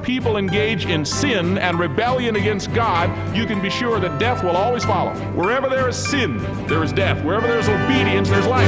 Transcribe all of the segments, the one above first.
people engage in sin and rebellion against God, you can be sure that death will always follow. Wherever there is sin, there is death. Wherever there is obedience, there's life.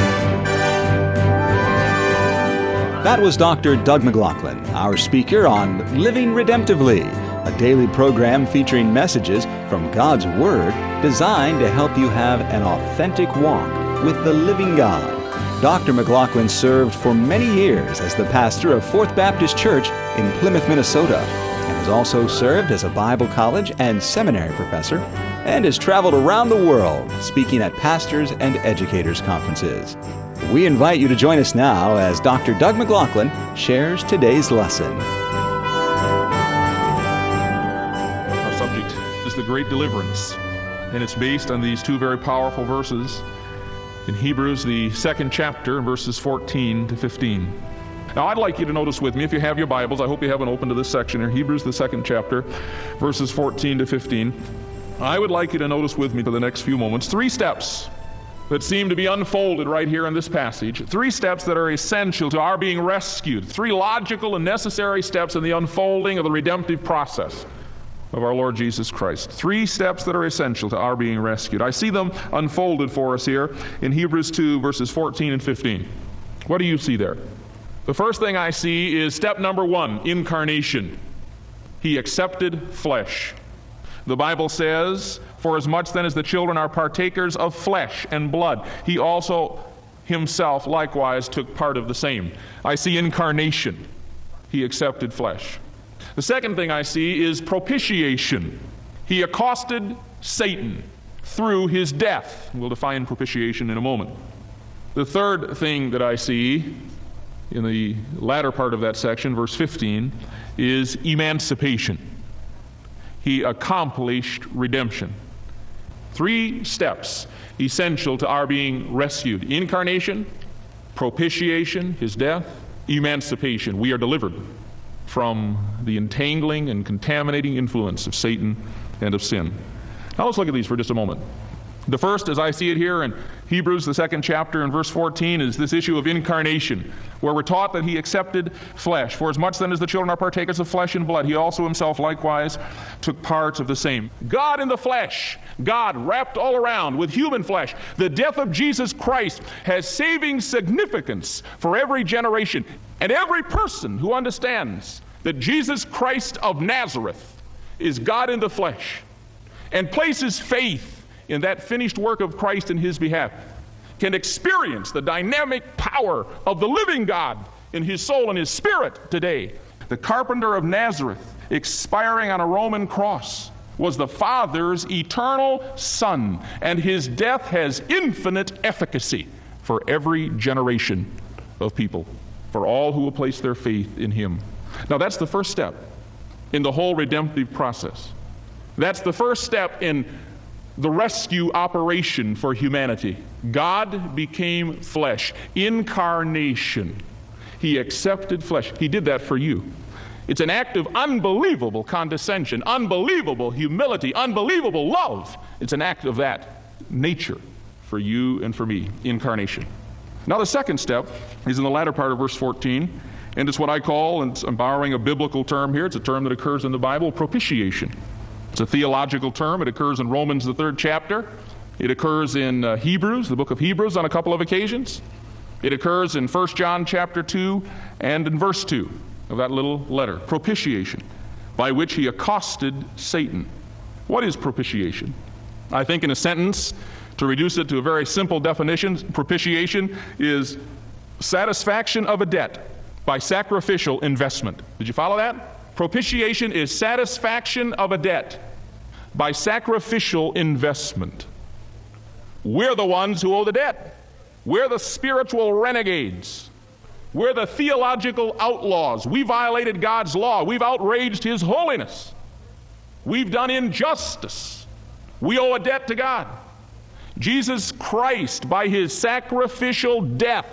That was Dr. Doug McLaughlin, our speaker on Living Redemptively, a daily program featuring messages from God's Word designed to help you have an authentic walk with the living God. Dr. McLaughlin served for many years as the pastor of Fourth Baptist Church in Plymouth, Minnesota, and has also served as a Bible college and seminary professor, and has traveled around the world speaking at pastors' and educators' conferences. We invite you to join us now as Dr. Doug McLaughlin shares today's lesson. Our subject is the Great Deliverance, and it's based on these two very powerful verses in Hebrews, the 2nd chapter, verses 14 to 15. Now, I'd like you to notice with me, if you have your Bibles, I hope you have them open to this section here, Hebrews, the 2nd chapter, verses 14 to 15. I would like you to notice with me for the next few moments 3 steps that seem to be unfolded right here in this passage. 3 steps that are essential to our being rescued. 3 logical and necessary steps in the unfolding of the redemptive process of our Lord Jesus Christ. 3 steps that are essential to our being rescued. I see them unfolded for us here in Hebrews 2, verses 14 and 15. What do you see there? The first thing I see is step number 1, incarnation. He accepted flesh. The Bible says, "For as much then as the children are partakers of flesh and blood, he also himself likewise took part of the same." I see incarnation. He accepted flesh. The second thing I see is propitiation. He accosted Satan through his death. We'll define propitiation in a moment. The third thing that I see in the latter part of that section, verse 15, is emancipation. He accomplished redemption. 3 steps essential to our being rescued: incarnation, propitiation, his death, emancipation. We are delivered from the entangling and contaminating influence of Satan and of sin. Now let's look at these for just a moment. The first, as I see it here in Hebrews, the 2nd chapter, and verse 14, is this issue of incarnation, where we're taught that he accepted flesh. "For as much then as the children are partakers of flesh and blood, he also himself likewise took parts of the same." God in the flesh, God wrapped all around with human flesh. The death of Jesus Christ has saving significance for every generation. And every person who understands that Jesus Christ of Nazareth is God in the flesh and places faith in that finished work of Christ in his behalf can experience the dynamic power of the living God in his soul and his spirit today. The carpenter of Nazareth, expiring on a Roman cross, was the Father's eternal Son, and his death has infinite efficacy for every generation of people, for all who will place their faith in him. Now that's the first step in the whole redemptive process. That's the first step in the rescue operation for humanity. God became flesh. Incarnation. He accepted flesh. He did that for you. It's an act of unbelievable condescension, unbelievable humility, unbelievable love. It's an act of that nature for you and for me. Incarnation. Now the second step is in the latter part of verse 14, and it's what I call, and I'm borrowing a biblical term here, it's a term that occurs in the Bible, propitiation. It's a theological term. It occurs in Romans, the 3rd chapter. It occurs in Hebrews, the book of Hebrews, on a couple of occasions. It occurs in 1 John chapter 2 and in verse 2 of that little letter. Propitiation, by which he accosted Satan. What is propitiation? I think in a sentence, to reduce it to a very simple definition, propitiation is satisfaction of a debt by sacrificial investment. Did you follow that? Propitiation is satisfaction of a debt by sacrificial investment. We're the ones who owe the debt. We're the spiritual renegades. We're the theological outlaws. We violated God's law. We've outraged his holiness. We've done injustice. We owe a debt to God. Jesus Christ, by his sacrificial death,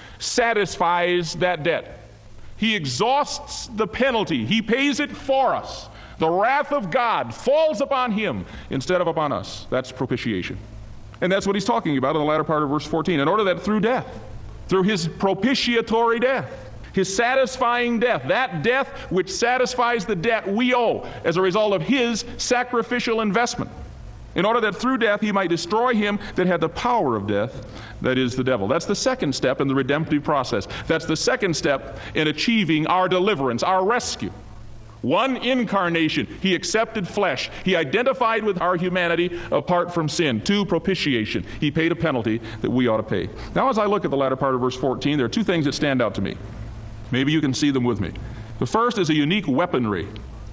satisfies that debt. He exhausts the penalty. He pays it for us. The wrath of God falls upon him instead of upon us. That's propitiation. And that's what he's talking about in the latter part of verse 14. In order that through death, through his propitiatory death, His satisfying death, that death which satisfies the debt we owe as a result of his sacrificial investment, in order that through death he might destroy him that had the power of death, that is the devil. That's the second step in the redemptive process. That's the second step in achieving our deliverance, our rescue. One, incarnation. He accepted flesh. He identified with our humanity apart from sin. Two, propitiation. He paid a penalty that we ought to pay. Now, as I look at the latter part of verse 14, there are two things that stand out to me. Maybe you can see them with me. The first is a unique weaponry.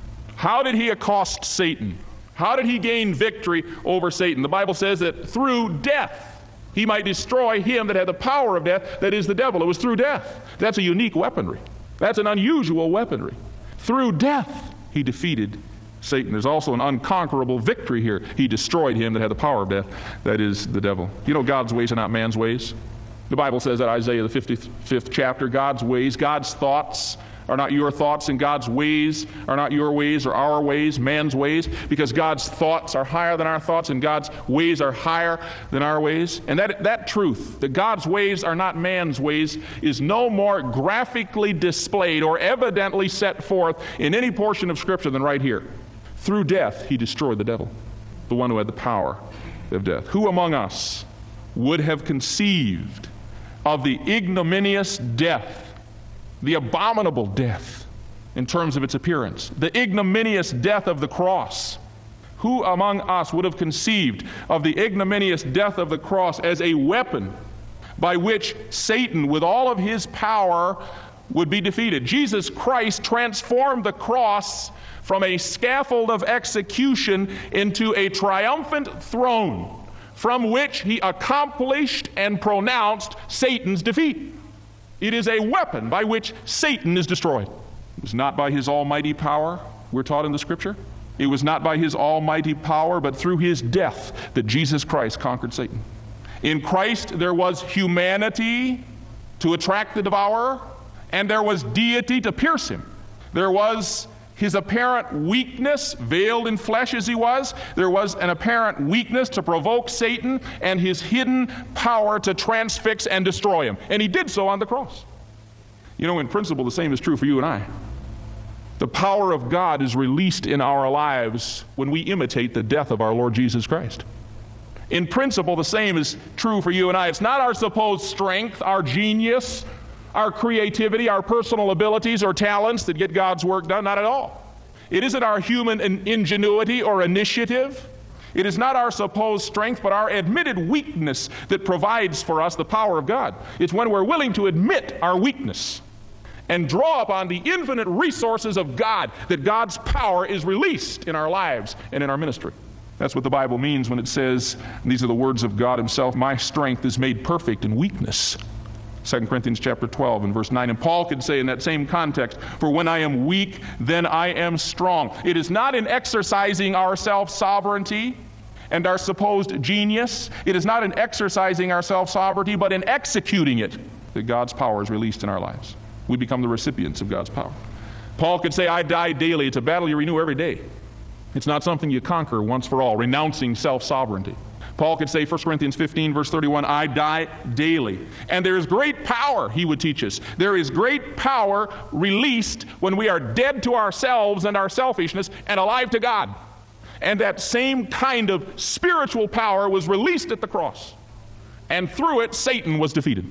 How did he accost Satan? How did he gain victory over Satan? The Bible says that through death he might destroy him that had the power of death, that is the devil. It was through death. That's a unique weaponry. That's an unusual weaponry. Through death he defeated Satan. There's also an unconquerable victory here. He destroyed him that had the power of death, that is the devil. You know, God's ways are not man's ways. The Bible says that Isaiah the 55th chapter, God's ways, God's thoughts are not your thoughts, and God's ways are not your ways or our ways, man's ways, because God's thoughts are higher than our thoughts and God's ways are higher than our ways. And that truth, that God's ways are not man's ways, is no more graphically displayed or evidently set forth in any portion of Scripture than right here. Through death, he destroyed the devil, the one who had the power of death. Who among us would have conceived of the ignominious death, the abominable death in terms of its appearance, the ignominious death of the cross? Who among us would have conceived of the ignominious death of the cross as a weapon by which Satan, with all of his power, would be defeated? Jesus Christ transformed the cross from a scaffold of execution into a triumphant throne from which he accomplished and pronounced Satan's defeat. It is a weapon by which Satan is destroyed. It was not by his almighty power, we're taught in the Scripture. It was not by his almighty power, but through his death that Jesus Christ conquered Satan. In Christ there was humanity to attract the devourer, and there was deity to pierce him. There was his apparent weakness, veiled in flesh as he was. There was an apparent weakness to provoke Satan, and his hidden power to transfix and destroy him. And he did so on the cross. You know, in principle, the same is true for you and I. The power of God is released in our lives when we imitate the death of our Lord Jesus Christ. In principle, the same is true for you and I. It's not our supposed strength, our genius, our creativity, our personal abilities or talents that get God's work done. Not at all. It isn't our human ingenuity or initiative. It is not our supposed strength, but our admitted weakness that provides for us the power of God. It's when we're willing to admit our weakness and draw upon the infinite resources of God that God's power is released in our lives and in our ministry. That's what the Bible means when it says, and these are the words of God himself, my strength is made perfect in weakness. 2 Corinthians chapter 12 and verse 9. And Paul could say in that same context, for when I am weak, then I am strong. It is not in exercising our self-sovereignty and our supposed genius. It is not in exercising our self-sovereignty, but in executing it that God's power is released in our lives. We become the recipients of God's power. Paul could say, I die daily. It's a battle you renew every day. It's not something you conquer once for all, renouncing self-sovereignty. Paul could say, 1 Corinthians 15, verse 31, I die daily. And there is great power, he would teach us. There is great power released when we are dead to ourselves and our selfishness and alive to God. And that same kind of spiritual power was released at the cross. And through it, Satan was defeated.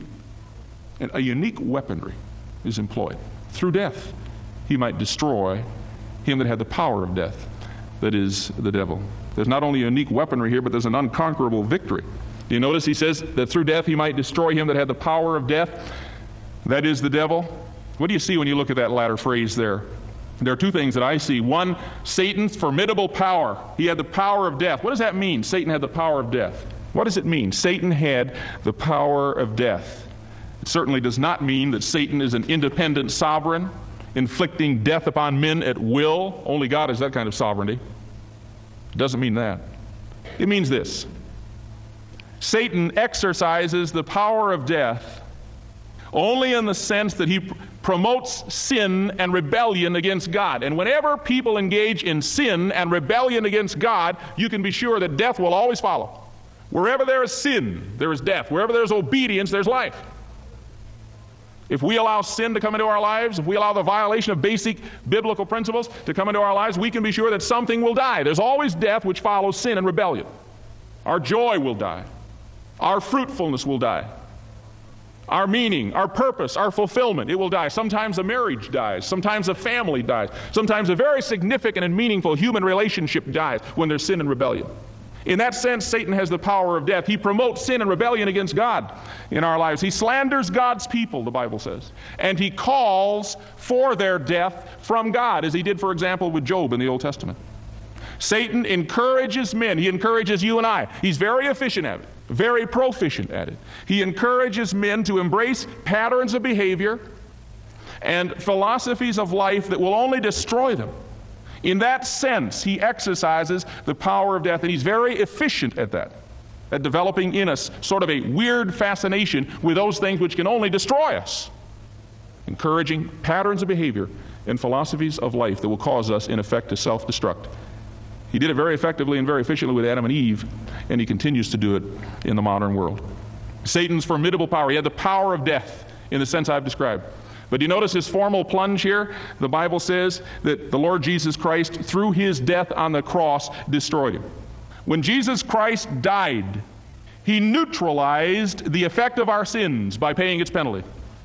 And a unique weaponry is employed. Through death, he might destroy him that had the power of death, that is the devil. There's not only a unique weaponry here, but there's an unconquerable victory. Do you notice he says that through death he might destroy him that had the power of death, that is the devil? What do you see when you look at that latter phrase there? There are two things that I see. One, Satan's formidable power. He had the power of death. What does that mean, Satan had the power of death? What does it mean, Satan had the power of death? It certainly does not mean that Satan is an independent sovereign, inflicting death upon men at will. Only God has that kind of sovereignty. It doesn't mean that. It means this. Satan exercises the power of death only in the sense that he promotes sin and rebellion against God. And whenever people engage in sin and rebellion against God, you can be sure that death will always follow. Wherever there is sin, there is death. Wherever there is obedience, there's life. If we allow sin to come into our lives, if we allow the violation of basic biblical principles to come into our lives, we can be sure that something will die. There's always death which follows sin and rebellion. Our joy will die. Our fruitfulness will die. Our meaning, our purpose, our fulfillment, it will die. Sometimes a marriage dies. Sometimes a family dies. Sometimes a very significant and meaningful human relationship dies when there's sin and rebellion. In that sense, Satan has the power of death. He promotes sin and rebellion against God in our lives. He slanders God's people, the Bible says. And he calls for their death from God, as he did, for example, with Job in the Old Testament. Satan encourages men. He encourages you and I. He's very efficient at it, very proficient at it. He encourages men to embrace patterns of behavior and philosophies of life that will only destroy them. In that sense, he exercises the power of death, and he's very efficient at that, at developing in us sort of a weird fascination with those things which can only destroy us, encouraging patterns of behavior and philosophies of life that will cause us, in effect, to self-destruct. He did it very effectively and very efficiently with Adam and Eve, and he continues to do it in the modern world. Satan's formidable power. He had the power of death in the sense I've described. But you notice his formal plunge here? The Bible says that the Lord Jesus Christ, through his death on the cross, destroyed him. When Jesus Christ died, he neutralized the effect of our sins by paying its penalty.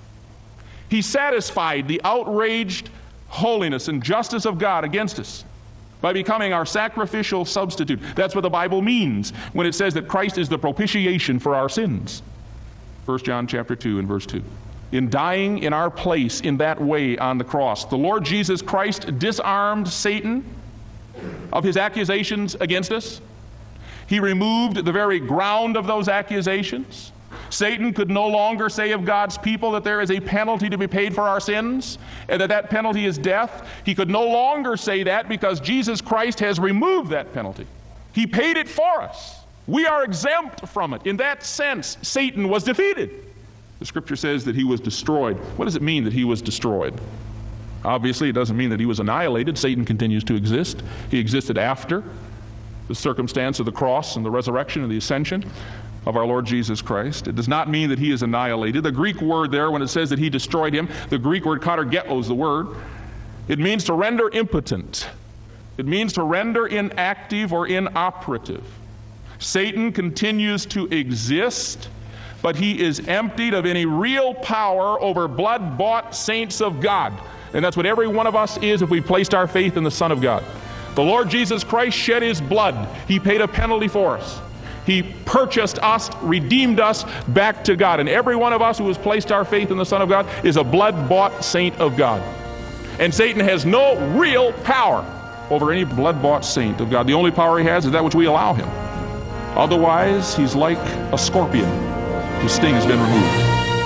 He satisfied the outraged holiness and justice of God against us by becoming our sacrificial substitute. That's what the Bible means when it says that Christ is the propitiation for our sins. 1 John chapter 2 and verse 2. In dying in our place in that way on the cross, the Lord Jesus Christ disarmed Satan of his accusations against us. He removed the very ground of those accusations. Satan could no longer say of God's people that there is a penalty to be paid for our sins and that penalty is death. He could no longer say that because Jesus Christ has removed that penalty. He paid it for us. We are exempt from it. In that sense, Satan was defeated. The Scripture says that he was destroyed. What does it mean that he was destroyed? Obviously, it doesn't mean that he was annihilated. Satan continues to exist. He existed after the circumstance of the cross and the resurrection and the ascension of our Lord Jesus Christ. It does not mean that he is annihilated. The Greek word there, when it says that he destroyed him, the Greek word katargeo is the word. It means to render impotent. It means to render inactive or inoperative. Satan continues to exist, but he is emptied of any real power over blood-bought saints of God. And that's what every one of us is if we placed our faith in the Son of God. The Lord Jesus Christ shed his blood. He paid a penalty for us. He purchased us, redeemed us back to God. And every one of us who has placed our faith in the Son of God is a blood-bought saint of God. And Satan has no real power over any blood-bought saint of God. The only power he has is that which we allow him. Otherwise, he's like a scorpion whose sting has been removed.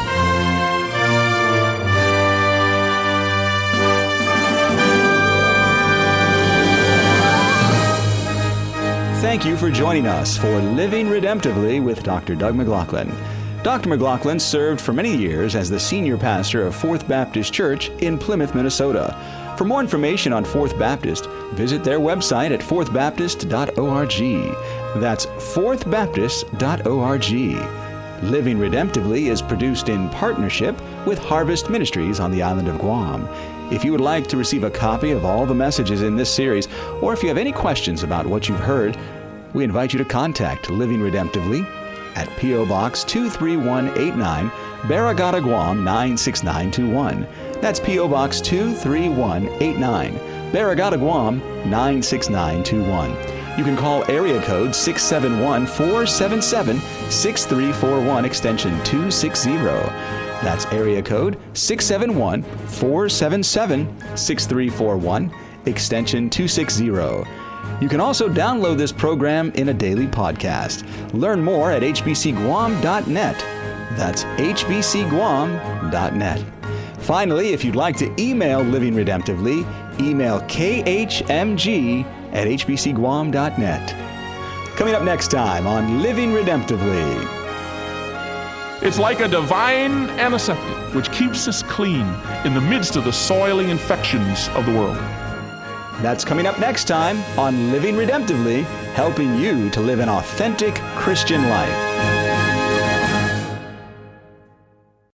Thank you for joining us for Living Redemptively with Dr. Doug McLaughlin. Dr. McLaughlin served for many years as the senior pastor of Fourth Baptist Church in Plymouth, Minnesota. For more information on Fourth Baptist, visit their website at fourthbaptist.org. That's fourthbaptist.org. Living Redemptively is produced in partnership with Harvest Ministries on the island of Guam. If you would like to receive a copy of all the messages in this series, or if you have any questions about what you've heard, we invite you to contact Living Redemptively at P.O. Box 23189, Barragata, Guam 96921. That's P.O. Box 23189, Barragata, Guam 96921. You can call area code 671-477-6341, extension 260. That's area code 671-477-6341, extension 260. You can also download this program in a daily podcast. Learn more at hbcguam.net. That's hbcguam.net. Finally, if you'd like to email Living Redemptively, email khmg@hbcguam.net. Coming up next time on Living Redemptively. It's like a divine antiseptic which keeps us clean in the midst of the soiling infections of the world. That's coming up next time on Living Redemptively, helping you to live an authentic Christian life.